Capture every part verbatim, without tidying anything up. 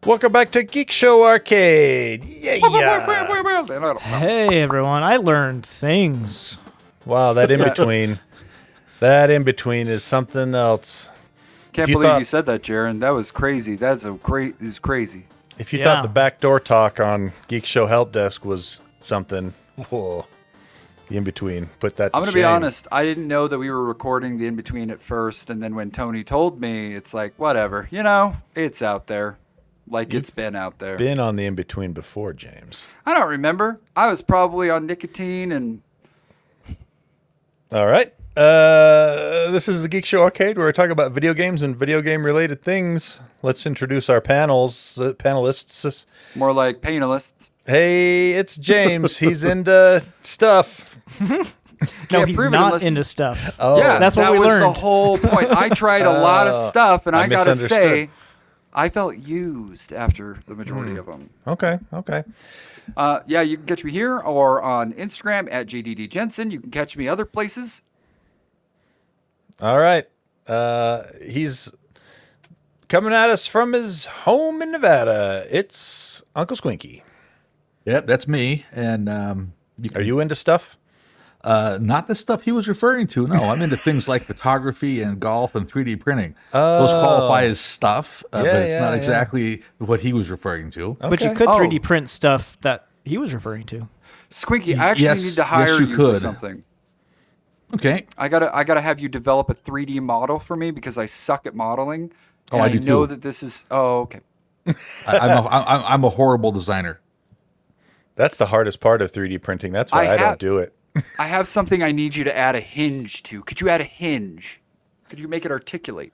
Welcome back to Geek Show Arcade. Yeah, yeah. Hey everyone, I learned things. Wow, that in between, that in between is something else. Can't you believe thought- you said that, Jaron. That was crazy. That's a great. Is crazy. If you Yeah. thought the backdoor talk on Geek Show Help Desk was something, whoa, the in between. Put that. To I'm gonna shame. be honest. I didn't know that we were recording the in between at first, and then when Tony told me, it's like whatever. You know, it's out there, like it's been out there. Been on the in between before, James. I don't remember. I was probably on nicotine and. All right. Uh, this is the Geek Show Arcade, where we talk about video games and video game related things. Let's introduce our panels, uh, panelists. More like painalists. Hey, it's James. He's into stuff. No, Can't he's prove it not unless- into stuff. Oh, yeah, that's what that we was learned. the whole point. I tried a lot of Oh, stuff, and I I, gotta misunderstood. say, I felt used after the majority of them. Okay, okay. Uh, yeah, you can catch me here or on Instagram at J D D Jensen. You can catch me other places. All right. Uh, he's coming at us from his home in Nevada. It's Uncle Squinky. Yep, that's me. And um, you can, Are you into stuff? uh, not the stuff he was referring to. No, I'm into things like photography and golf and three D printing. Those qualify as stuff, uh, Yeah, but it's yeah, not yeah. exactly what he was referring to. But you Okay. could Oh. three D print stuff that he was referring to. Squinky, I actually Yes, need to yes, hire you you, for could. something. Okay. I gotta, I gotta have you develop a three D model for me because I suck at modeling. Oh, and I I do know too. that this is. Oh, okay. I, I'm, a, I'm, I'm a horrible designer. That's the hardest part of three D printing. That's why I, I don't have- do it. I have something I need you to add a hinge to. Could you add a hinge? Could you make it articulate?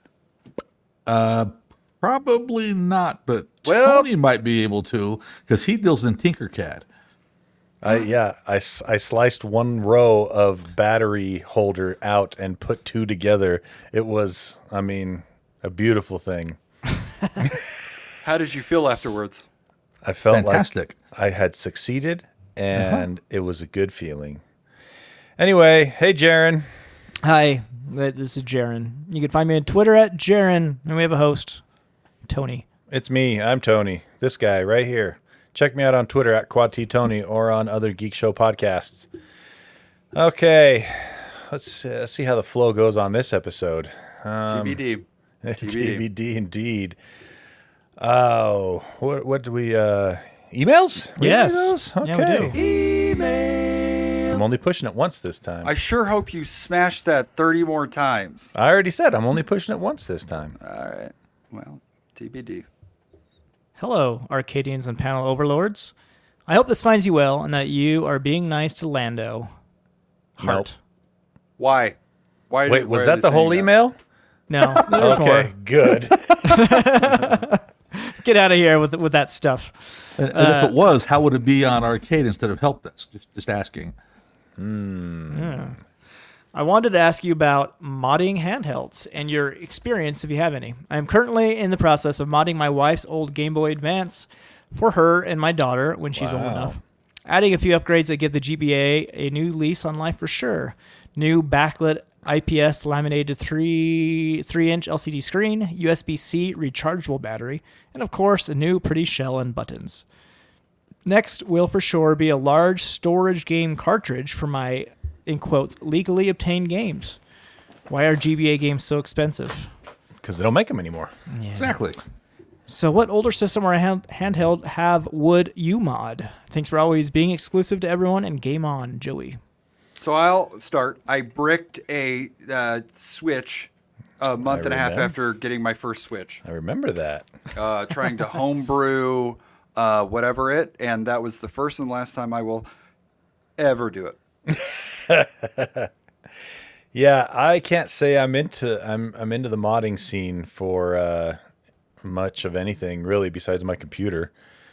Probably not, but Well- Tony might be able to because he deals in Tinkercad. I yeah, I, s- I sliced one row of battery holder out and put two together. It was, I mean, a beautiful thing. How did you feel afterwards? I felt Fantastic. like I had succeeded, and it was a good feeling. Anyway, hey, Jaron. Hi, uh, this is Jaron. You can find me on Twitter at Jaron, and we have a host, Tony. It's me. I'm Tony. This guy right here. Check me out on Twitter at Quad T Tony or on other Geek Show podcasts. Okay, let's, uh, see how the flow goes on this episode. Um, T B D. T B D indeed. Oh, what what do we uh emails? We Yes. do those? Yeah, we Okay. do. I'm only pushing it once this time. I I, sure hope you smash that thirty more times. already said I'm only pushing it once this time. All right. Well, T B D. Hello, Arcadians and panel overlords. I hope this finds you well and that you are being nice to Lando. Heart. Why? Why? did- Wait, why was are that they the whole saying email? No, there's Okay, more. good. Get out of here with with that stuff. And, and if it was, how would it be on Arcade instead of Help Desk? Just, just asking. I wanted to ask you about modding handhelds and your experience, if you have any. I am currently in the process of modding my wife's old Game Boy Advance for her and my daughter when she's old Wow. enough. Adding a few upgrades that give the G B A a new lease on life for sure. New backlit I P S laminated three three inch L C D screen, U S B C rechargeable battery, and of course a new pretty shell and buttons. Next will for sure be a large storage game cartridge for my, in quotes, legally obtained games. Why are G B A games so expensive? Because they don't make them anymore. Exactly. So what older system or hand- handheld have would you mod? Thanks for always being exclusive to everyone and game on, Joey. So I'll start. I bricked a uh, Switch a month I and a half remember. after getting my first Switch, I remember that. uh, trying to homebrew uh, whatever it, and that was the first and last time I will ever do it. Yeah, I can't say I'm into I'm I'm into the modding scene for uh, much of anything really besides my computer.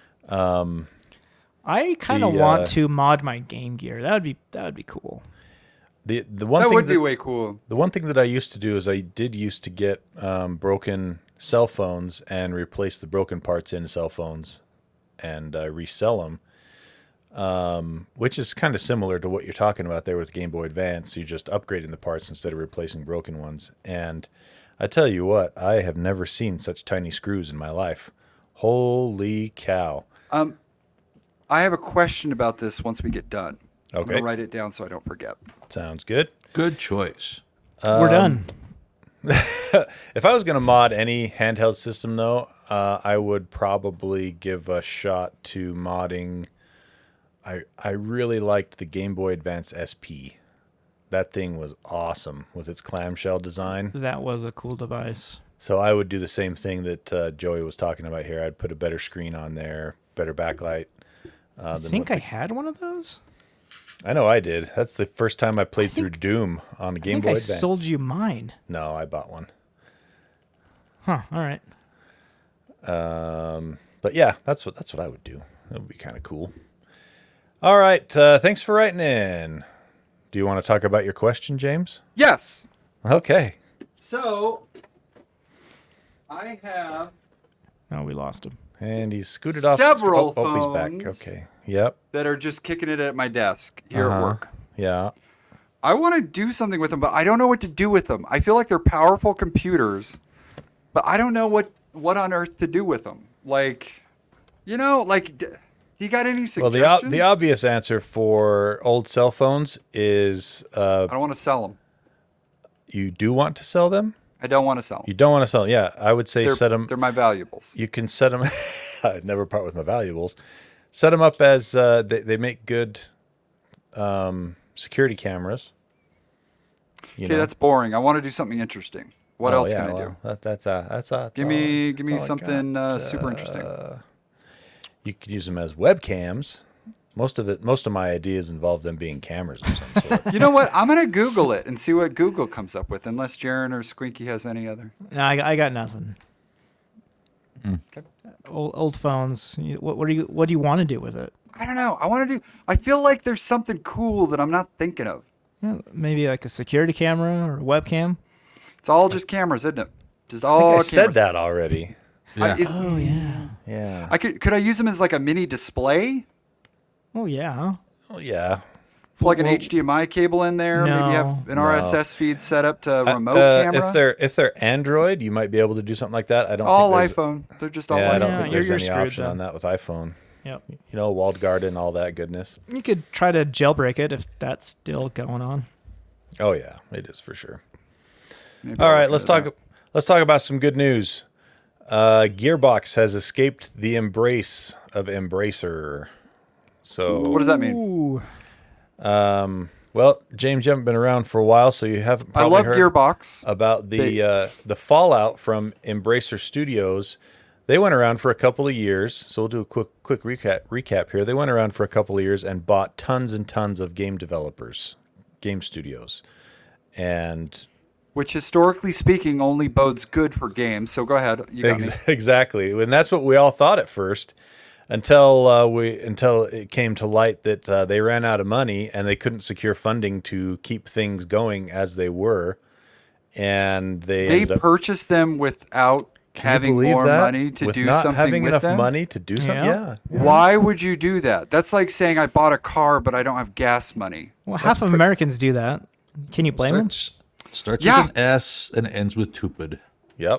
I kind of The, want uh, to mod my Game Gear. That would be that would be cool. The the one That thing would that, be way cool. the one thing that I used to do is I did used to get um, broken cell phones and replace the broken parts in cell phones and uh, resell them. Um, which is kind of similar to what you're talking about there with Game Boy Advance. You're just upgrading the parts instead of replacing broken ones. And I tell you what, I have never seen such tiny screws in my life. Holy cow. Um, I have a question about this once we get done. I'm Okay. going to write it down so I don't forget. Sounds good. Good choice. We're done. If I was going to mod any handheld system, though, uh, I would probably give a shot to modding. I I really liked the Game Boy Advance S P. That thing was awesome with its clamshell design. That was a cool device. So I would do the same thing that uh, Joey was talking about here. I'd put a better screen on there, better backlight. Uh, I than think what I had one of those. the- I know I did. That's the first time I played I think- through Doom on a I Game think Boy I Advance. sold you mine. No, I bought one. Huh. All right. Um, but yeah, that's what that's what I would do. That would be kind of cool. All right, uh, thanks for writing in. Do you want to talk about your question, James? Yes. Okay. So, I have Oh, we lost him. And he's scooted off. Several oh, oh, he's back. phones. Okay. Yep. that are just kicking it at my desk here Uh-huh. at work. Yeah. I want to do something with them, but I don't know what to do with them. I feel like they're powerful computers, but I don't know what, what on earth to do with them. Like, you know, like, d- you got any Well, suggestions? the ob- the obvious answer for old cell phones is uh, I don't want to sell them. you do want to sell them. I don't want to sell them. You don't want to sell them. Yeah, I would say They're, set them. they're my valuables. You can set them. I'd never part with my valuables. Set them up as uh, they they make good um, security cameras. You Okay, know? that's boring. I want to do something interesting. What Oh, else yeah, can I well, do? That, that's uh, that's uh, that's Give all- me, give that's me all I something got. uh, super interesting. You could use them as webcams. Most of it, most of my ideas involve them being cameras of some sort. You know what? I'm gonna Google it and see what Google comes up with. Unless Jaren or Squinky has any other. No, I, I got nothing. Okay. Old, old phones. You- What, what do you What do you want to do with it? I don't know. I want to do. I feel like there's something cool that I'm not thinking of. Yeah, maybe like a security camera or a webcam. It's all just cameras, isn't it? Just I all think I cameras. said that already. I, Yeah. is- Oh yeah. Yeah. I could. Could I use them as like a mini display? Oh yeah. Oh yeah. Plug an Well, H D M I cable in there. No. Maybe have an R S S feed set up to Uh, remote uh, camera. If they're if they're Android, you might be able to do something like that. I don't. all think there's, iPhone. They're just all Yeah, I don't Yeah, think you're- there's you're any screwed option then. on that with iPhone. Yep. You know, walled garden, all that goodness. You could try to jailbreak it if that's still going on. Oh yeah, it is for sure. Maybe All I'll right, look let's at talk. that. Let's talk about some good news. Uh, Gearbox has escaped the embrace of Embracer. So, What does that mean? Ooh. um, well, James, you haven't been around for a while, so you haven't. I Probably love heard Gearbox. about the They- uh, the fallout from Embracer Studios. They went around for a couple of years, so we'll do a quick quick recap recap here. They went around for a couple of years and bought tons and tons of game developers, game studios, and Which historically speaking only bodes good for games. So go ahead. You got ex- me. exactly, and that's what we all thought at first, until uh, we until it came to light that uh, they ran out of money and they couldn't secure funding to keep things going as they were, and they They ended up, purchased them without Can you having believe more that? money to With do not something having with enough them. money to do something. Yeah. Yeah, Why would you do that? That's like saying I bought a car but I don't have gas money. Well, half of Americans do that. Can you blame them? Starts, starts Yeah. with an S and ends with tupid. Yep.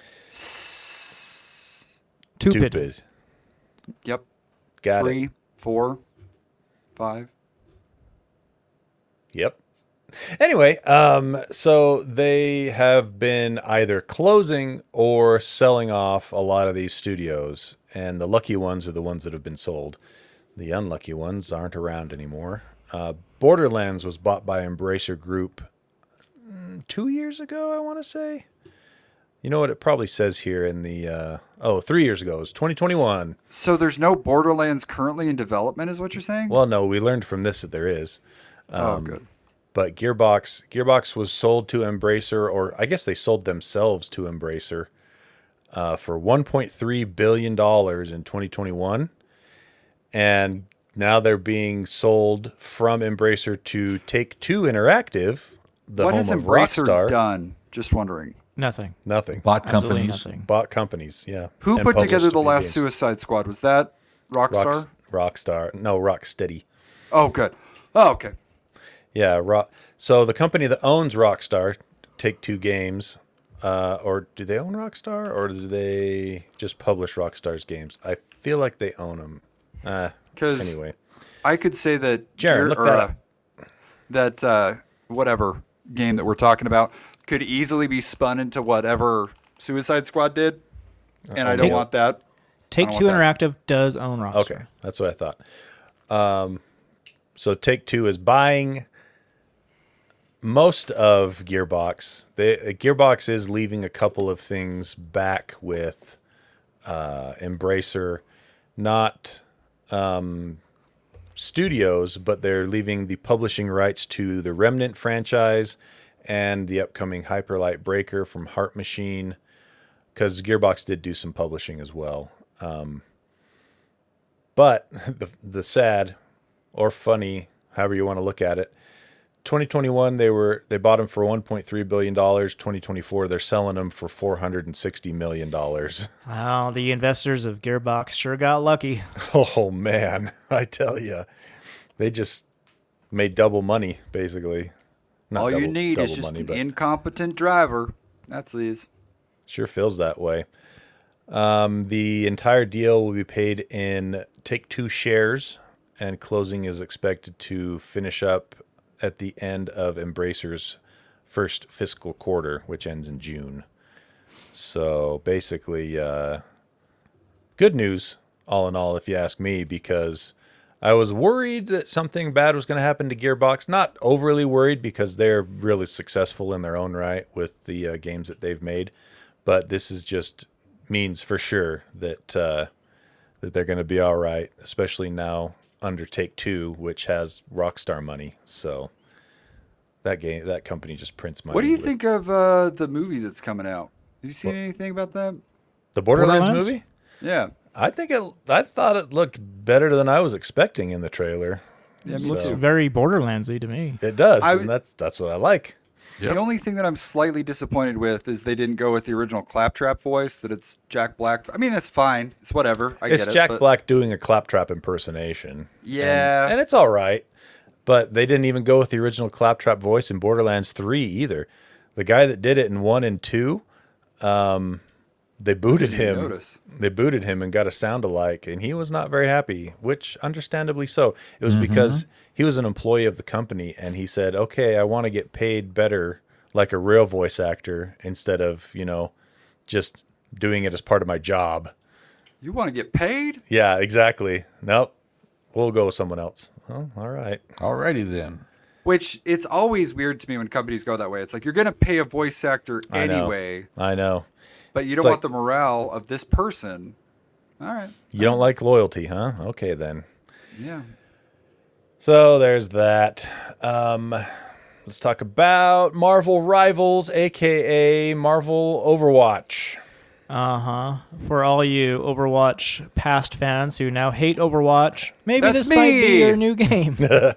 Stupid. Stupid. Yep. Got it. Three, four, five. Yep. Anyway, um, so they have been either closing or selling off a lot of these studios, and the lucky ones are the ones that have been sold. The unlucky ones aren't around anymore. Uh, Borderlands was bought by Embracer Group mm, two years ago, I want to say. You know what it probably says here in the, uh, oh, three years ago. It was twenty twenty-one. So there's no Borderlands currently in development, is what you're saying? Well, no, we learned from this that there is. oh, good. But Gearbox Gearbox was sold to Embracer, or I guess they sold themselves to Embracer uh, for one point three billion dollars in twenty twenty-one. And now they're being sold from Embracer to Take-Two Interactive, the What home has of Embracer Rockstar. Done? Just wondering. Nothing. Nothing. Bought Absolutely companies. nothing. Bought companies, yeah. Who And put published together a the few last games. Suicide Squad? Was that Rockstar? Rock, Rockstar. No, Rocksteady. Oh, good. Oh, okay. Yeah, Rock. So the company that owns Rockstar, Take-Two Games, Uh, or do they own Rockstar, or do they just publish Rockstar's games? I feel like they own them. Uh, 'Cause- anyway, I could say that Jared, Gear- look or, that uh, up. that uh, whatever game that we're talking about could easily be spun into whatever Suicide Squad did, and I don't Okay. want that. Take don't Two want that. Interactive does own Rockstar. okay, that's what I thought. Um, so Take Two is buying most of Gearbox. They, Gearbox is leaving a couple of things back with uh, Embracer, not um, studios, but they're leaving the publishing rights to the Remnant franchise and the upcoming Hyperlight Breaker from Heart Machine, because Gearbox did do some publishing as well. Um, but the the sad or funny, however you want to look at it, twenty twenty-one they were they bought them for one point three billion dollars. twenty twenty-four they're selling them for four hundred sixty million dollars. Wow, the investors of Gearbox sure got lucky. Oh man, I tell you, they just made double money basically. Not All you double- need is double just money, an but incompetent driver. That's these. sure feels that way. Um, the entire deal will be paid in Take-Two shares, and closing is expected to finish up at the end of Embracer's first fiscal quarter, which ends in June. So basically, uh, good news, all in all, if you ask me, because I was worried that something bad was going to happen to Gearbox. Not overly worried, because they're really successful in their own right with the uh, games that they've made. But this is just means for sure that uh, that they're going to be all right, especially now under Take-Two, which has Rockstar money. So that game, that company just prints money. What do you with- think of uh, the movie that's coming out? Have you seen anything about that? The Borderlands, Borderlands? movie? Yeah. I think it. I thought it looked better than I was expecting in the trailer. Yeah, me So- Looks too. very Borderlandsy to me. It does, I- and that's that's what I like. Yep. The only thing that I'm slightly disappointed with is they didn't go with the original Claptrap voice, that it's Jack Black. I mean, that's fine. It's whatever. I It's get it. Jack but- Black doing a Claptrap impersonation. Yeah. and, and it's all right. But they didn't even go with the original Claptrap voice in Borderlands three either. The guy that did it in one and two, um, they booted Didn't him. notice. They booted him and got a sound alike, and he was not very happy, which understandably so. It was because he was an employee of the company, and he said, okay, I want to get paid better like a real voice actor instead of, you know, just doing it as part of my job. You want to get paid? Yeah, exactly. Nope. We'll go with someone else. Oh, all right. Alrighty then. Which it's always weird to me when companies go that way. It's like you're going to pay a voice actor I know. anyway, I know. but you It's don't like- want the morale of this person. All right. You don't like loyalty, huh? Okay, then. Yeah. So there's that. Um, let's talk about Marvel Rivals, a k a. Marvel Overwatch. Uh huh. For all you Overwatch past fans who now hate Overwatch, maybe That's this might be me. your new game.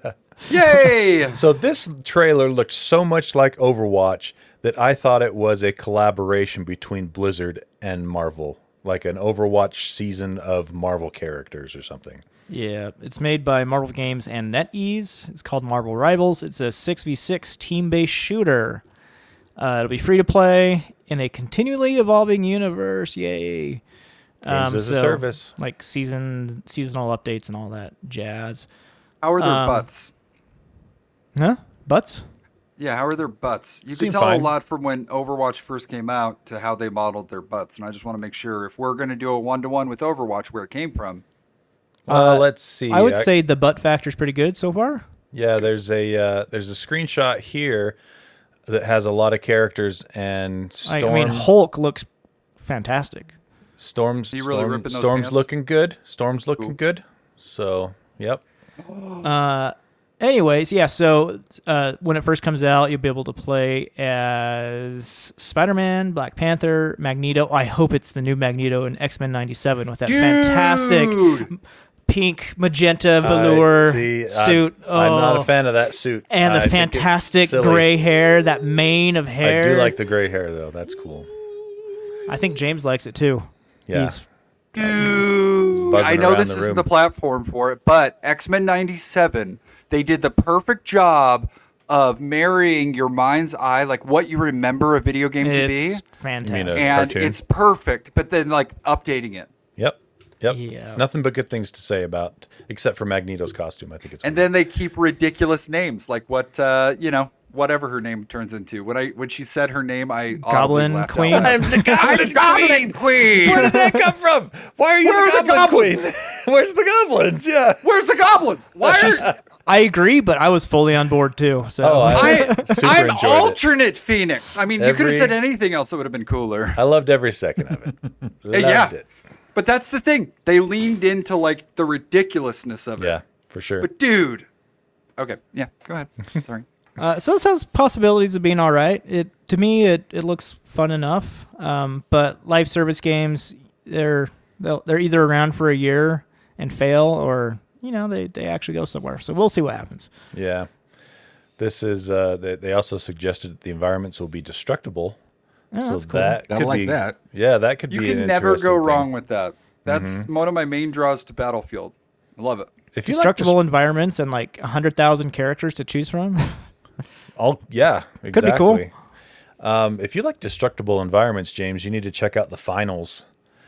Yay! So this trailer looked so much like Overwatch that I thought it was a collaboration between Blizzard and Marvel, like an Overwatch season of Marvel characters or something. Yeah, it's made by Marvel Games and NetEase. It's called Marvel Rivals. It's a six v six team-based shooter. Uh, it'll be free to play in a continually evolving universe. Yay! Games Um, as a so, service. like season seasonal updates and all that jazz. How are their um, butts? Huh? Butts? Yeah, how are their butts? You Seem can tell fine. a lot from when Overwatch first came out to how they modeled their butts, and I just want to make sure if we're going to do a one-to-one with Overwatch, where it came from. Uh, Uh, let's see. I would say the butt factor's pretty good so far. Yeah, there's a uh, there's a screenshot here that has a lot of characters and I, Storm. I mean, Hulk looks fantastic. Storm's He really Storm- ripping those Storm's pants? looking good. Storm's looking Cool. good. So, yep. Uh, anyways, yeah. So uh, when it first comes out, you'll be able to play as Spider-Man, Black Panther, Magneto. I hope it's the new Magneto in X-Men ninety-seven with that fantastic Dude! pink magenta velour I- see, suit. I'm, I'm not Oh. a fan of that suit. And I the think it's fantastic silly. gray hair, that mane of hair. I do like the gray hair though. That's cool. I think James likes it too. Yeah. He's Dude, buzzing I know around this the isn't room. the platform for it, but X-Men ninety-seven, they did the perfect job of marrying your mind's eye, like what you remember a video game to be, It's fantastic. a- and cartoon? it's perfect. But then like updating it, Yep. Yep. Yeah. Nothing but good things to say about, except for Magneto's costume. I think it's and great. then they keep ridiculous names, like what uh, you know, whatever her name turns into. When I when she said her name, I audibly Goblin laughed out Queen? loud. I'm the Goblin, Goblin Queen. Where did that come from? Why are you Where are the the Goblin goblins? Queen? Where's the goblins? Yeah. Where's the goblins? Why are I agree, but I was fully on board too. So Oh, I, I, super I'm enjoyed it. alternate Phoenix. I mean, you could have Every- said anything else that would have been cooler. I loved every second of it. Loved yeah. it. But that's the thing. They leaned into like the ridiculousness of it. Yeah, for sure. But dude. Okay. Yeah. Go ahead. Sorry. Uh, so this has possibilities of being all right. It to me, it, it looks fun enough. Um, but live service games, they're they'll- they're either around for a year and fail, or you know they, they actually go somewhere. So we'll see what happens. Yeah. This is, uh, they, they also suggested that the environments will be destructible. Oh, so that's cool. that Gotta could like be, that. Yeah, that could You be an can never interesting go thing. wrong with that. That's Mm-hmm. one of my main draws to Battlefield. I love it. If you like Destructible dest- environments and like a hundred thousand characters to choose from. all, yeah, exactly. Could be cool. Um, if you like destructible environments, James, you need to check out the finals.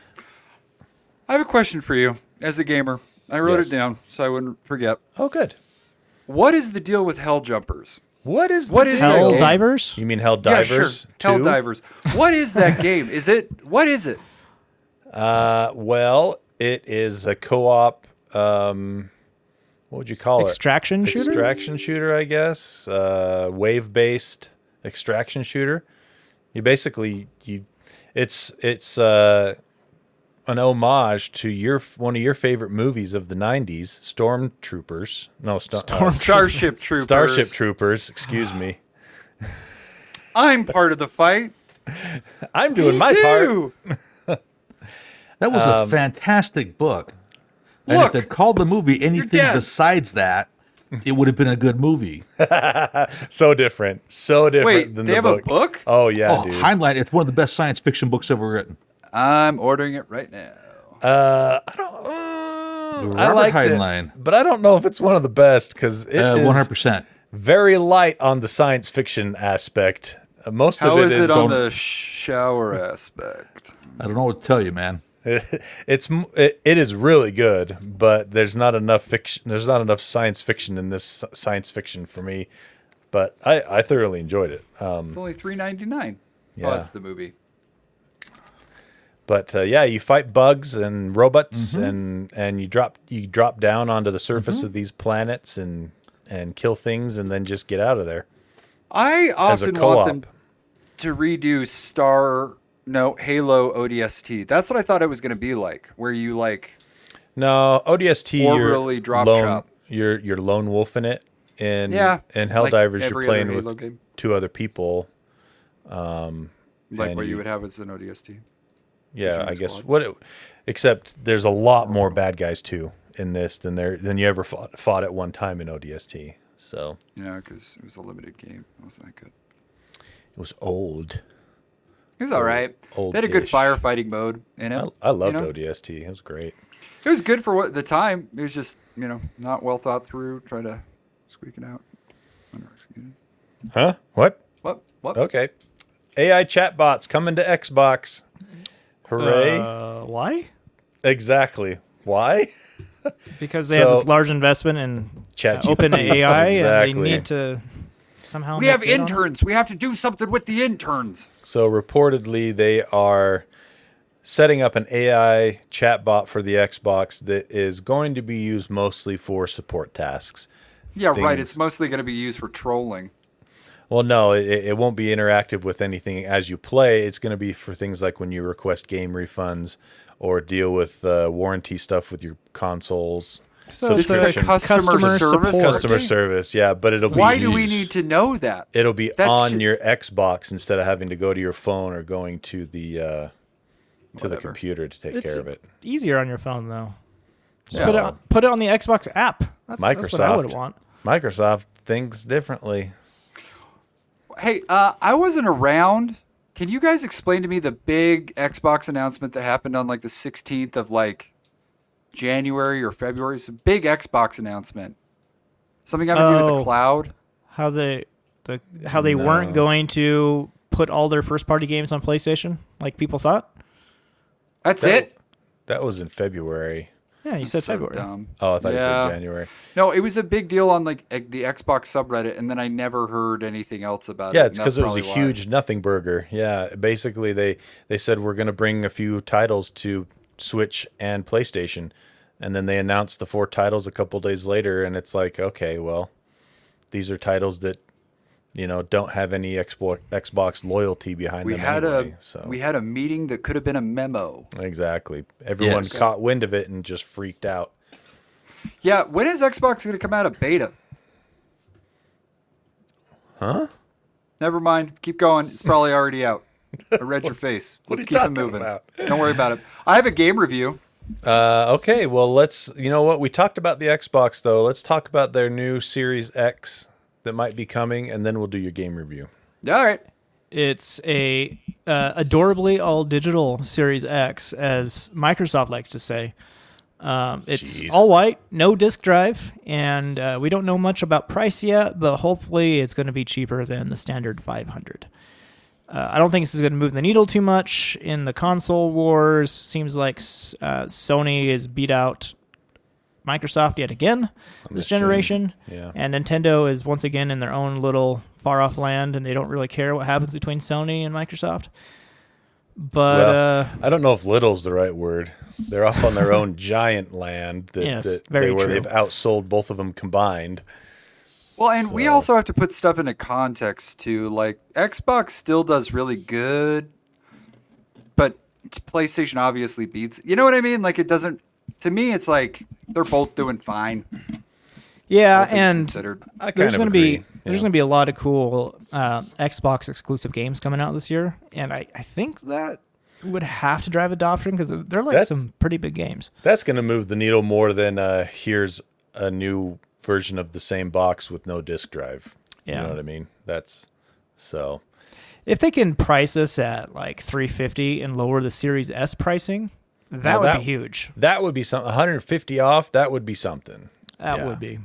I have a question for you as a gamer. I wrote Yes. it down so I wouldn't forget. Oh, good. What is the deal with Hell Jumpers? What is What the is deal? that Hell game? divers. You mean Hell Yeah, Divers? sure. Hell two? Divers. What is that game? Is it what is it? Uh, well, it is a co-op. Um, what would you call Extraction it? shooter? Extraction shooter, I guess. Uh, wave-based extraction shooter. You basically you, it's it's uh, an homage to your one of your favorite movies of the nineties, Stormtroopers. No, sto- Storm- uh, Starship Troopers. Starship Troopers. Excuse me. I'm part of the fight. I'm doing Me my part. too. That was Um, a fantastic book. And Look, if they'd called the movie anything dead. besides that, it would have been a good movie. So different. So different Wait, than they the have book. a book? Oh yeah, oh, dude. Heinlein, it's one of the best science fiction books ever written. I'm ordering it right now. Uh, I don't. Uh, I Robert like it, Heinlein. but I don't know if it's one of the best because it Uh, is one hundred percent. very light on the science fiction aspect. Uh, most How of it is is it on on- the shower aspect? I don't know what to tell you, man. it's m- it, it is really good, but there's not enough fiction. There's not enough science fiction in this s- science fiction for me. But I, I thoroughly enjoyed it. Um, It's only three ninety nine. Yeah. Oh, that's the movie. But uh, yeah, you fight bugs and robots, and and you drop you drop down onto the surface of these planets and and kill things, and then just get out of there. I As a often co-op. want them to redo Star no Halo O D S T. That's what I thought it was going to be like, where you like No, O D S T. Or you're really drop lone, shop. You're you're lone wolf in it, and Yeah, in like Helldivers you're every playing other with Halo game. two other people. like And what you you- would have as an O D S T. Yeah, Fusion I guess squad. what. It, except there's a lot more bad guys too in this than there than you ever fought fought at one time in O D S T. So Yeah, because it was a limited game. It wasn't that good. it was old. It was all right. Old- They had a good oldish. fighting mode in it. I, I loved you know? O D S T. It was great. It was good for what the time. It was just you know not well thought through. Try to squeak it out. Huh? What? What? What? Okay. A I chatbots coming to Xbox. Hooray! Uh, why? Exactly. Why? Because they have So- this large investment in uh, ChatGPT. open A I, and Exactly. they need to somehow. We make have good on it. interns. We have to do something with the interns. So reportedly, they are setting up an A I chatbot for the Xbox that is going to be used mostly for support tasks. Yeah, right. Things- It's mostly going to be used for trolling. Well, no, it, it won't be interactive with anything as you play. It's going to be for things like when you request game refunds or deal with uh, warranty stuff with your consoles. So This is a subscription. customer, Customer service. support. Customer service, yeah, but it'll be Why do we used- need to know that? It'll be That on should- your Xbox instead of having to go to your phone or going to the uh, to the Whatever. computer to take It's care of it. easier on your phone though. Just Yeah. put it on, put it on the Xbox app. That's, that's what I would Microsoft. want. Microsoft thinks differently. Hey, uh, I wasn't around. Can you guys explain to me the big Xbox announcement that happened on like the sixteenth of like January or February? It's a big Xbox announcement. Something having to do with Oh. the cloud. How they The how they No. weren't going to put all their first party games on PlayStation like people thought. That's That- it. That was in February. Yeah, you said So February. dumb. Oh, I thought you Yeah. said January. No, it was a big deal on like e- the Xbox subreddit, and then I never heard anything else about it. Yeah, and it's that's because it was a probably why. huge nothing burger. Yeah, basically they they said we're going to bring a few titles to Switch and PlayStation, and then they announced the four titles a couple days later, and it's like, okay, well, these are titles that you know don't have any Xbox Xbox loyalty behind We them had anyway. a so we had a meeting that could have been a memo. exactly, everyone Yes. caught wind of it and just freaked out. Yeah, when is Xbox going to come out of beta? Huh? Never mind. Keep going. It's probably already out. I read your face. What are Let's you keep it talking moving. about? Don't worry about it. I have a game review. Uh, okay, well, let's, you know what? We talked about the Xbox, though. Let's talk about their new Series X that might be coming, and then we'll do your game review. All right. It's a uh, adorably all digital Series X, as Microsoft likes to say. Um, it's Jeez. all white, no disk drive, and uh, we don't know much about price yet, but hopefully it's going to be cheaper than the standard five hundred. Uh, I don't think this is going to move the needle too much in the console wars. Seems like uh, Sony is beat out Microsoft yet again this this gen, generation, yeah. and Nintendo is once again in their own little far-off land, and they don't really care what happens between Sony and Microsoft. But Well, uh, I don't know if little's the right word. They're off on their own giant land that, Yes, that very they, where true. they've outsold both of them combined. Well, and we So- also have to put stuff into context too. Like Xbox still does really good, but PlayStation obviously beats. You know what I mean? Like it doesn't. To me, it's like they're both doing fine. yeah, all things and considered. I kind there's of going to agree. be there's going to be a lot of cool uh, Xbox exclusive games coming out this year, and I, I think that would have to drive adoption because they're like That's- some pretty big games. That's going to move the needle more than uh, here's a new version of the same box with no disk drive. Yeah. You know what I mean? That's so. If they can price this at like three fifty and lower the Series S pricing, that Now would that- be huge. That would be something. one hundred fifty off. That would be something. That Yeah. would be.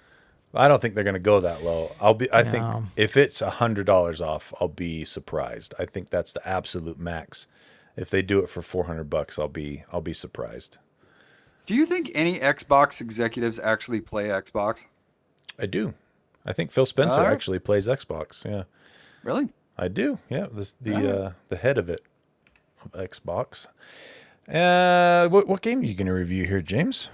I don't think they're going to go that low. I'll be. I think No. if it's a hundred dollars off, I'll be surprised. I think that's the absolute max. If they do it for four hundred bucks, I'll be. I'll be surprised. Do you think any Xbox executives actually play Xbox? I do. I think Phil Spencer Alright. actually plays Xbox. Yeah, Really? I do. Yeah, this, the Alright. uh, the head of it, of Xbox. Uh, what what game are you going to review here, James?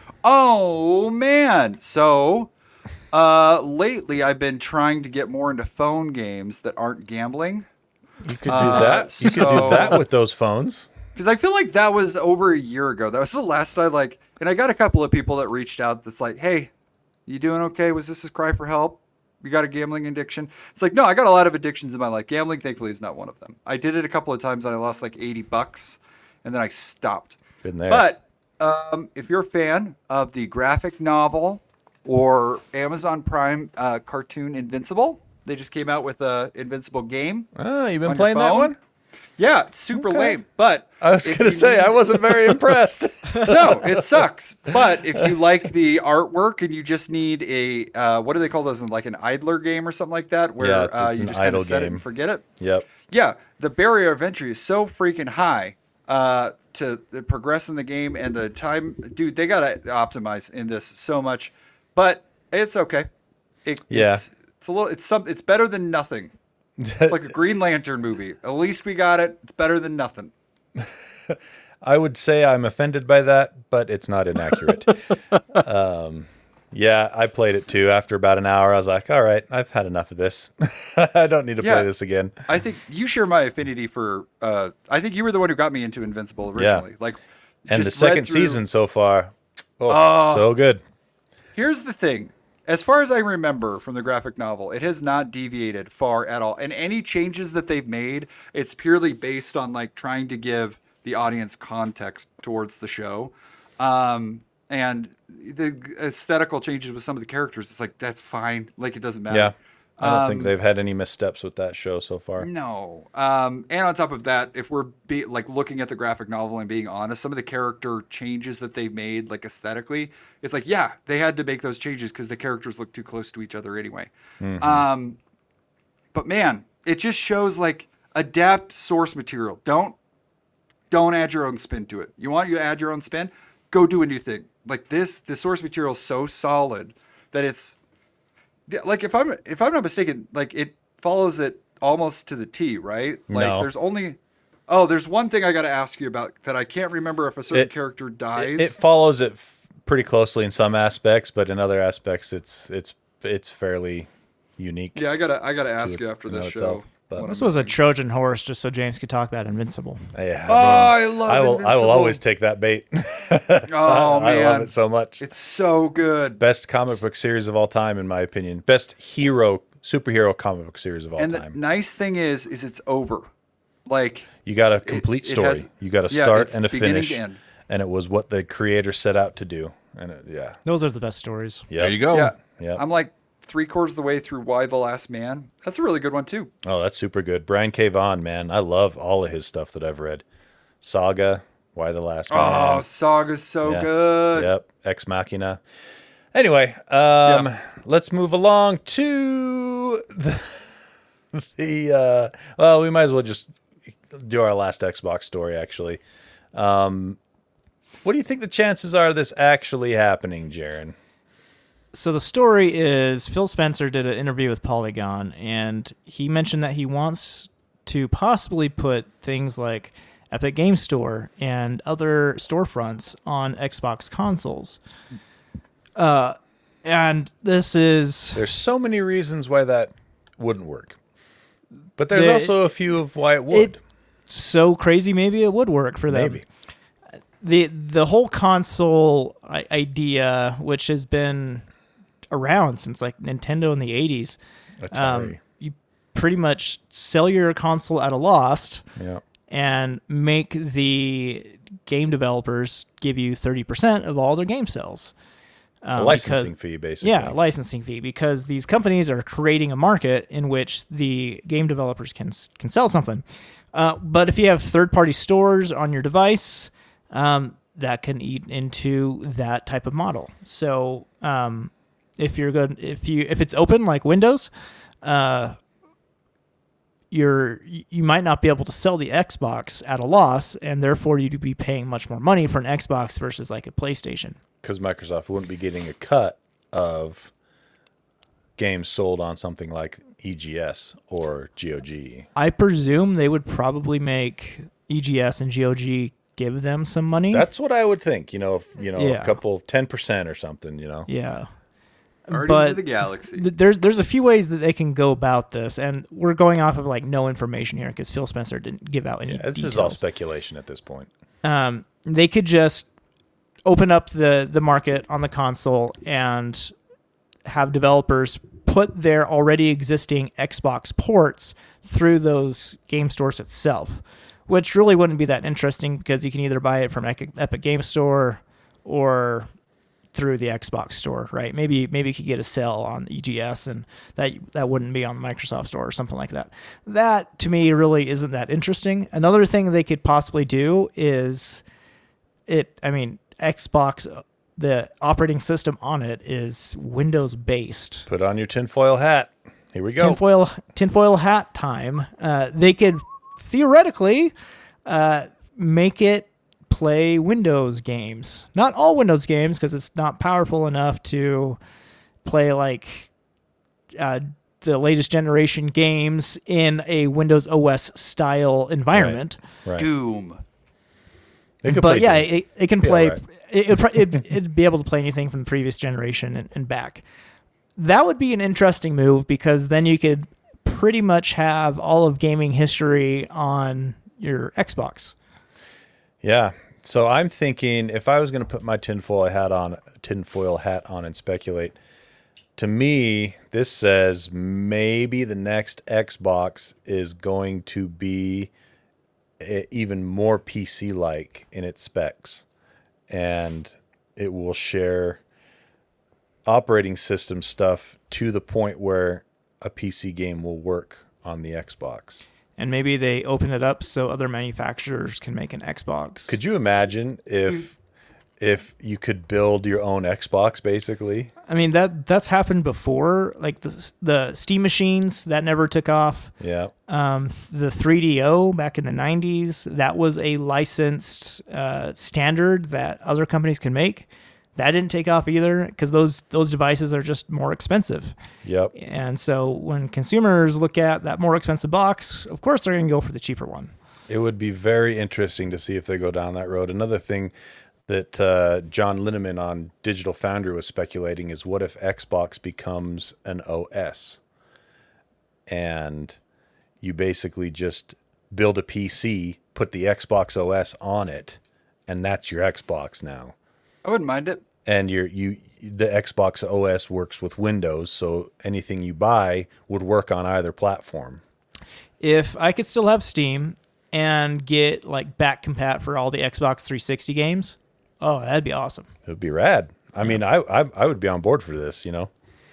Oh man! So, uh, lately I've been trying to get more into phone games that aren't gambling. You could do Uh, that. You could do so- that with those phones. Because I feel like that was over a year ago. That was the last time, like, and I got a couple of people that reached out that's like, hey, you doing okay? Was this a cry for help? You got a gambling addiction? It's like, no, I got a lot of addictions in my life. Gambling, thankfully, is not one of them. I did it a couple of times and I lost like eighty bucks and then I stopped. Been there. But um, if you're a fan of the graphic novel or Amazon Prime uh, cartoon Invincible, they just came out with a Invincible game. Oh, you've been on your playing that phone? one? Yeah, it's super Okay. lame. But I was if going to you say need- I wasn't very impressed. no, it sucks. But if you like the artwork and you just need a uh, what do they call those? Like an idler game or something like that, where Yeah, it's- uh, it's you an just kind idle of set it game. and forget it. Yep. Yeah, the barrier of entry is so freaking high uh, to the progress in the game and the time. Dude, they gotta optimize in this so much, but it's okay. It, Yeah. It's, it's a little. It's some. It's better than nothing. It's like a Green Lantern movie. At least we got it. It's better than nothing. I would say I'm offended by that, but it's not inaccurate. um, yeah, I played it too. After about an hour, I was like, all right, I've had enough of this. I don't need to Yeah. play this again. I think you share my affinity for. Uh, I think you were the one who got me into Invincible originally. Like, And the just read second through- season so far, oh, Oh. so good. Here's the thing. As far as I remember from the graphic novel, it has not deviated far at all. And any changes that they've made, it's purely based on like trying to give the audience context towards the show. Um, and the aesthetical changes with some of the characters, it's like, that's fine. Like, it doesn't matter. Yeah. I don't think Um, they've had any missteps with that show so far. No. Um, and on top of that, if we're be, like looking at the graphic novel and being honest, some of the character changes that they've made, like aesthetically, it's like, yeah, they had to make those changes because the characters look too close to each other anyway. Mm-hmm. Um, But man, it just shows like adapt source material. Don't don't add your own spin to it. You want you to add your own spin? Go do a new thing. Like this, the source material is so solid that it's like if I'm if I'm not mistaken, like it follows it almost to the T, right? Like No. there's only oh, there's one thing I got to ask you about that I can't remember if a certain It- character dies. It, it follows it f- pretty closely in some aspects, but in other aspects, it's it's it's fairly unique. yeah, I gotta I gotta ask you its- after you know, this itself, show. but- what This I'm was a missing. Trojan horse just so James could talk about Invincible. Yeah, Oh, I love I will. I will Invincible. always take that bait. Oh I love man, it so much. it's so good. Best comic book series of all time, in my opinion. Best hero, superhero comic book series of all And the time. nice thing is, is it's over. Like You got a complete it story. has- you got a yeah, start it's and a beginning finish, to end. and it was what the creator set out to do. And it, yeah, Those are the best stories. yeah. There you go. yeah, Yeah. I'm like three quarters of the way through Why the Last Man. That's a really good one too. Oh, that's super good. Brian K. Vaughan, man, I love all of his stuff that I've read. Saga, Why the Last Man. Oh, Saga's so Yeah. good. Yep, Ex Machina. Anyway, um, Yeah. let's move along to the, the uh, well, we might as well just do our last Xbox story, actually. Um, what do you think the chances are of this actually happening, Jaron? So the story is Phil Spencer did an interview with Polygon, and he mentioned that he wants to possibly put things like Epic Game Store and other storefronts on Xbox consoles. Uh, and this is There's so many reasons why that wouldn't work. But there's The- also a few of why it would. it so crazy. Maybe it would work for them. Maybe. the The whole console i- idea, which has been around since like Nintendo in the eighties, Atari. um, you pretty much sell your console at a loss yeah. and make the game developers give you thirty percent of all their game sales. A Um, licensing because- fee, basically. Yeah, licensing fee, because these companies are creating a market in which the game developers can can sell something. Uh, but if you have third-party stores on your device, um, that can eat into that type of model. So um, if you're good, if you if it's open like Windows, uh, you're you might not be able to sell the Xbox at a loss, and therefore you'd be paying much more money for an Xbox versus like a PlayStation. Because Microsoft wouldn't be getting a cut of games sold on something like E G S or G O G. I presume they would probably make E G S and G O G give them some money. That's what I would think. You know, if, you know, Yeah. a couple ten percent or something. You know, yeah. Guardians But of the Galaxy. th- there's there's a few ways that they can go about this, and we're going off of like no information here because Phil Spencer didn't give out any yeah, this details. is all speculation at this point. um, they could just open up the the market on the console and have developers put their already existing Xbox ports through those game stores itself, which really wouldn't be that interesting because you can either buy it from Epic, Epic Game Store or through the Xbox store, right? Maybe maybe you could get a sale on E G S, and that that wouldn't be on the Microsoft store or something like that. That to me really isn't that interesting. Another thing they could possibly do is it. I mean, Xbox, the operating system on it is Windows based. Put on your tinfoil hat. Here we go. Tinfoil tinfoil hat time. Uh, they could theoretically uh, make it play Windows games. Not all Windows games, because it's not powerful enough to play like uh, the latest generation games in a Windows O S style environment. Right. Doom. They could But play yeah, Doom. it, it can Yeah, play. right. It, it'd, pro- it'd, it'd be able to play anything from the previous generation and, and back. That would be an interesting move because then you could pretty much have all of gaming history on your Xbox. Yeah. So I'm thinking if I was going to put my tinfoil hat on, tinfoil hat on, and speculate, to me, this says maybe the next Xbox is going to be e- even more P C-like in its specs, and it will share operating system stuff to the point where a P C game will work on the Xbox. And maybe they open it up so other manufacturers can make an Xbox. Could you imagine if if you could build your own Xbox, basically. I mean, that that's happened before. Like the the Steam machines, that never took off. Yeah. Um, the three D O back in the nineties, that was a licensed uh, standard that other companies can make. That didn't take off either because those those devices are just more expensive. Yep. And so when consumers look at that more expensive box, of course they're going to go for the cheaper one. It would be very interesting to see if they go down that road. Another thing that uh, John Linneman on Digital Foundry was speculating is, what if Xbox becomes an O S and you basically just build a P C, put the Xbox O S on it, and that's your Xbox now. I wouldn't mind it. And you're, you the Xbox O S works with Windows, so anything you buy would work on either platform. If I could still have Steam and get like back compat for all the Xbox three sixty games, oh, that'd be awesome. It would be rad. I mean, I, I I would be on board for this, you know.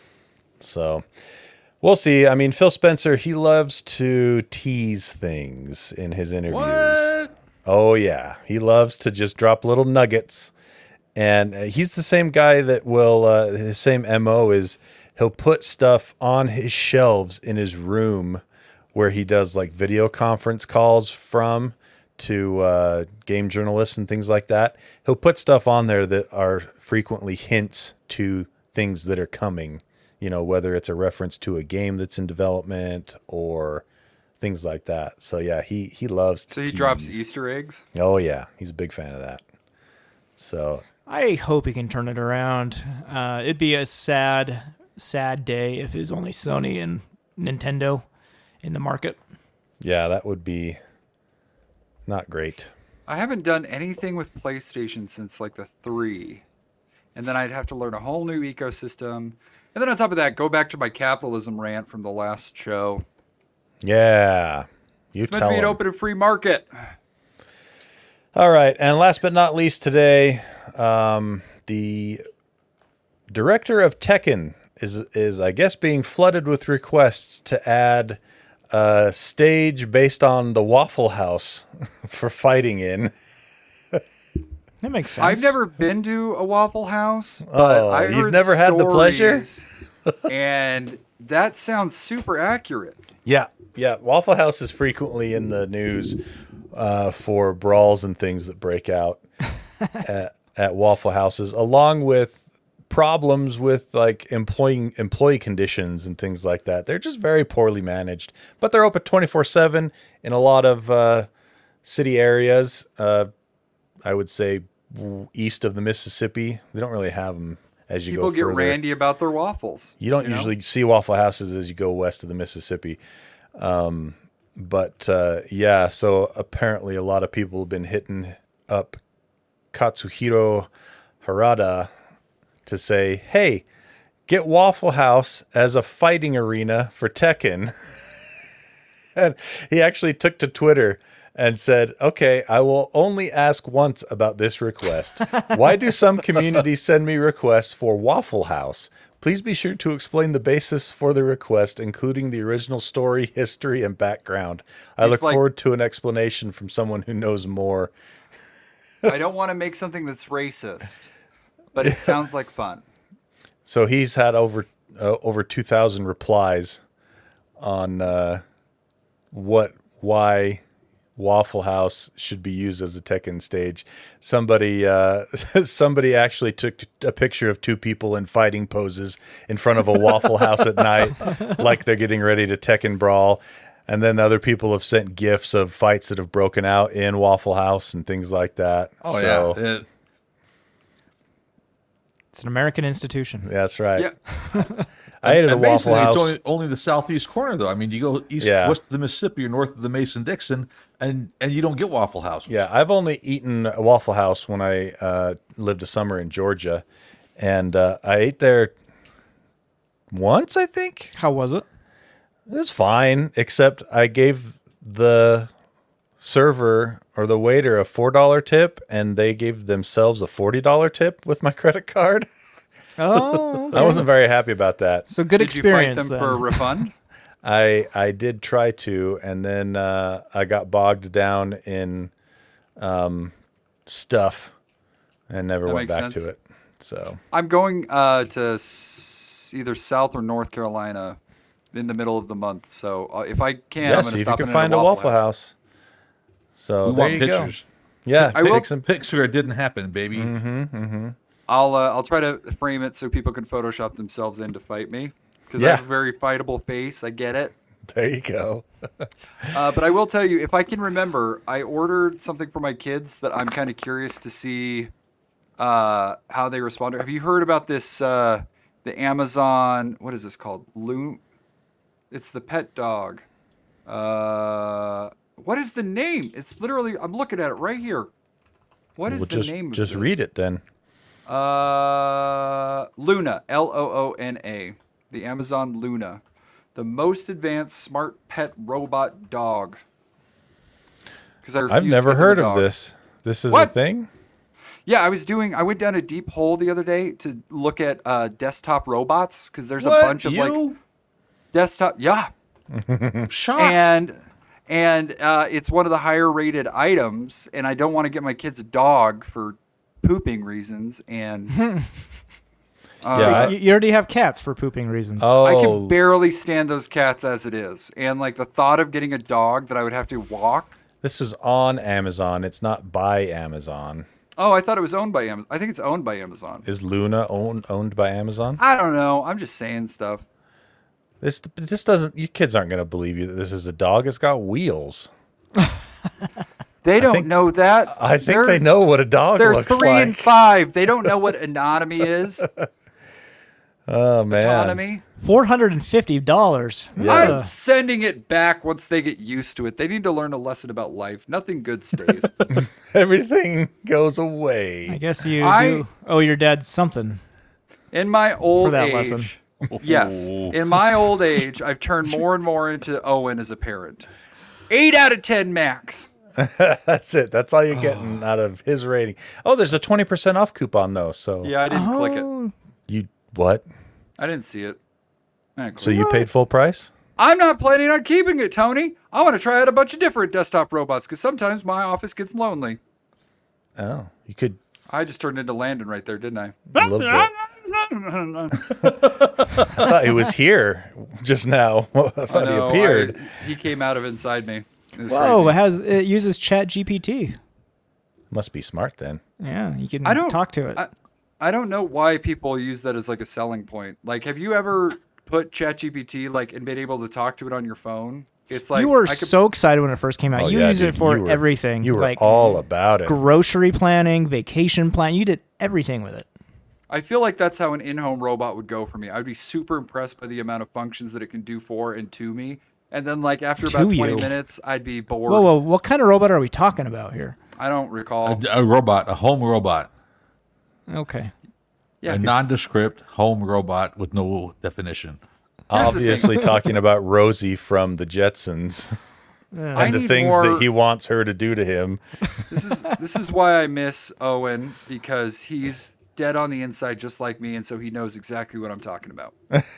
So we'll see. I mean, Phil Spencer, he loves to tease things in his interviews. What? Oh yeah, he loves to just drop little nuggets. And he's the same guy that will, uh, his same M O is he'll put stuff on his shelves in his room where he does like video conference calls from to uh, game journalists and things like that. He'll put stuff on there that are frequently hints to things that are coming, you know, whether it's a reference to a game that's in development or things like that. So yeah, he, he loves to So he tease. drops Easter eggs? Oh yeah, he's a big fan of that. So I hope he can turn it around. Uh, it'd be a sad, sad day if it was only Sony and Nintendo in the market. yeah, that would be not great. I haven't done anything with PlayStation since like the three. And then I'd have to learn a whole new ecosystem. And then on top of that, go back to my capitalism rant from the last show. Yeah, you It's meant tell to be an him. open and free market. All right, and last but not least today, um, the director of Tekken is is I guess being flooded with requests to add a stage based on the Waffle House for fighting in. That makes sense. I've never been to a Waffle House, but Oh, I've you've heard never had the pleasure? stories, and that sounds super accurate. Yeah, yeah. Waffle House is frequently in the news uh, for brawls and things that break out at, at Waffle Houses, along with problems with like employee employee conditions and things like that. They're just very poorly managed, but they're open twenty-four seven in a lot of uh, city areas. Uh, I would say east of the Mississippi. They don't really have them as you People go get further. randy about their waffles. You don't you know? usually see Waffle Houses as you go west of the Mississippi. Um, but uh, yeah, so apparently a lot of people have been hitting up Katsuhiro Harada to say, hey, get Waffle House as a fighting arena for Tekken. And he actually took to Twitter and said, okay, I will only ask once about this request. Why do some communities send me requests for Waffle House? Please be sure to explain the basis for the request, including the original story, history, and background. I It's look like- forward to an explanation from someone who knows more. I don't want to make something that's racist, but it sounds like fun. So he's had over uh, over two thousand replies on uh, what, why Waffle House should be used as a Tekken stage. Somebody, uh, somebody actually took a picture of two people in fighting poses in front of a Waffle House at night, like they're getting ready to Tekken brawl. And then other people have sent GIFs of fights that have broken out in Waffle House and things like that. Oh So, yeah. It- It's an American institution. that's right. Yeah. I ate at a Waffle Amazingly, House. It's only, only the southeast corner, though. I mean, you go east, Yeah. west of the Mississippi or north of the Mason-Dixon, and and you don't get Waffle House. Yeah, I've only eaten a Waffle House when I uh, lived a summer in Georgia, and uh, I ate there once, I think. How was it? It was fine, except I gave the server or the waiter a four dollar tip, and they gave themselves a forty dollar tip with my credit card. Oh, okay. I wasn't very happy about that. So good Did experience you fight them then. for a refund? I I did try to, and then uh, I got bogged down in um, stuff, and never That went makes back sense. to it. So I'm going uh, to s- either South or North Carolina in the middle of the month. So uh, if I can, yeah, I'm see going to if you stop can in at find a Waffle House. So We there want you pictures. go. Yeah, I will- take some. Picture it didn't happen, baby. I'll uh, I'll try to frame it so people can Photoshop themselves in to fight me because I Yeah. have a very fightable face. I get it. There you go. Uh, but I will tell you, if I can remember, I ordered something for my kids that I'm kind of curious to see uh, how they respond. Have you heard about this? Uh, the Amazon, what is this called? Loom. It's the pet dog. Uh, what is the name? It's literally. I'm looking at it right here. What is Well, the just name? Of just this? read it then. Uh, Luna. L O O N A. The Amazon Luna. The most advanced smart pet robot dog. Because I I've refuse to never get them a heard of dog. this. This is a What? thing. Yeah, I was doing. I went down a deep hole the other day to look at uh, desktop robots because there's What? a bunch of like You? desktop. Yeah, Shocked. and and uh, it's one of the higher rated items, and I don't want to get my kids a dog for pooping reasons, and uh, Yeah, I- You, you already have cats for pooping reasons. Oh, I can barely stand those cats as it is, and like the thought of getting a dog that I would have to walk. this is on Amazon. It's not by Amazon. Oh, I thought it was owned by Amazon. I think it's owned by Amazon. Is Luna owned owned by Amazon? I don't know. I'm just saying stuff. This this doesn't. You kids aren't going to believe you that this is a dog. It's got wheels. They don't think- know that. I think They're- they know what a dog They're looks three like. and five. They don't know what anatomy is. Oh man. Autonomy. Four hundred and fifty dollars. I'm sending it back once they get used to it. They need to learn a lesson about life. Nothing good stays. Everything goes I away. guess you I- do owe your dad something. In my old that age, lesson. yes. In my old age, I've turned more and more into Owen as a parent. Eight out of ten max. That's it. That's all you're getting out of his rating. Oh, there's a twenty percent off coupon though. So Yeah, I didn't click it. Oh, you what? I didn't see it. I didn't So click it. you paid full price? I'm not planning on keeping it, Tony. I want to try out a bunch of different desktop robots because sometimes my office gets lonely. Oh, you could I just turned into Landon right there, didn't I? a little bit. I thought he was here just now. I thought I know, he appeared. I- he came out of inside me. It was Whoa! It crazy. has it uses Chat G P T. Must be smart then. Yeah, you can I don't talk to it. I, I don't know why people use that as like a selling point. Like, have you ever put ChatGPT like and been able to talk to it on your phone? It's like you were I could, so excited when it first came out. Oh, you yeah, use dude, it for you were- everything. You were like all about it. grocery planning, vacation plan. You did everything with it. I feel like that's how an in-home robot would go for me. I would be super impressed by the amount of functions that it can do for and to me. And then like after about To twenty you. minutes, I'd be bored. Whoa, whoa! What kind of robot are we talking about here? I don't recall. A, a robot, a home robot, Okay. yeah, a 'cause- nondescript home robot with no definition. Here's the thing. Obviously talking about Rosie from the Jetsons I and the need things more- that he wants her to do to him. This is this is why I miss Owen because he's dead on the inside just like me, and so he knows exactly what I'm talking about.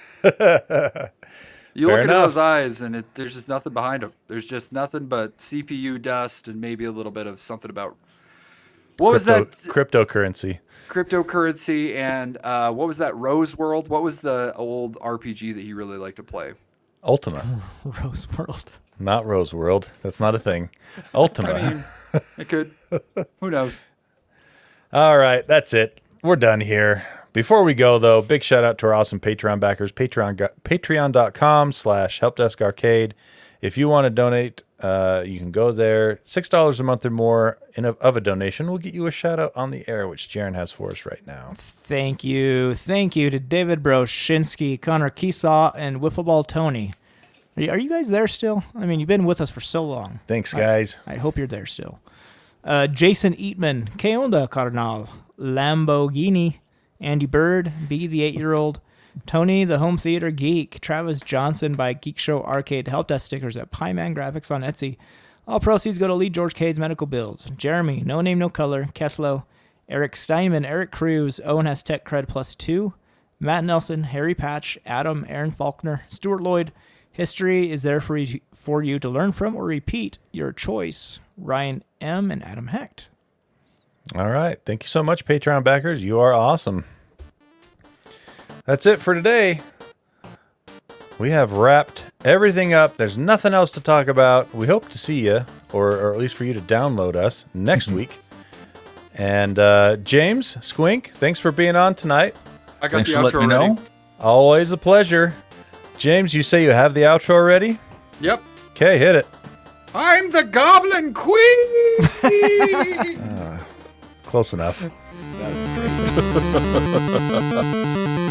You Fair look into enough. those eyes, and it, there's just nothing behind them. There's just nothing but C P U dust and maybe a little bit of something about what was Crypto- that cryptocurrency? cryptocurrency and uh, what was that Rose World? What was the old R P G that he really liked to play? Ultima, Rose World. not Rose World. That's not a thing. Ultima. I mean, it could. Who knows? All right, that's it. We're done here. Before we go, though, big shout out to our awesome Patreon backers, Patreon, patreon.com slash helpdeskarcade. If you want to donate, uh, you can go there. six dollars a month or more in a, of a donation will get you a shout out on the air, which Jaron has for us right now. Thank you. Thank you to David Broshinsky, Connor Keesaw, and Wiffleball Tony. Are you, are you guys there still? I mean, you've been with us for so long. Thanks, guys. I hope you're there still. Uh, Jason Eatman, Que Onda Carnal, Lamborghini, Andy Bird, B the eight-year-old, Tony the Home Theater Geek, Travis Johnson by Geek Show Arcade, help desk stickers at Pieman Graphics on Etsy. All proceeds go to Lee George Cade's medical bills. Jeremy, No Name No Color, Keslow, Eric Steinman, Eric Cruz, Owen has Tech Cred plus two, Matt Nelson, Harry Patch, Adam, Aaron Faulkner, Stuart Lloyd. History is there for you, for you to learn from or repeat. Your choice. Ryan M. and Adam Hecht. All right. Thank you so much, Patreon backers. You are awesome. That's it for today. We have wrapped everything up. There's nothing else to talk about. We hope to see you, or, or at least for you to download us next week. And uh, James, Squink, thanks for being on tonight. I got Thanks the for letting outro me ready. know. Always a pleasure. James, you say you have the outro ready? Yep. Okay, hit it. I'm the Goblin Queen. Close enough.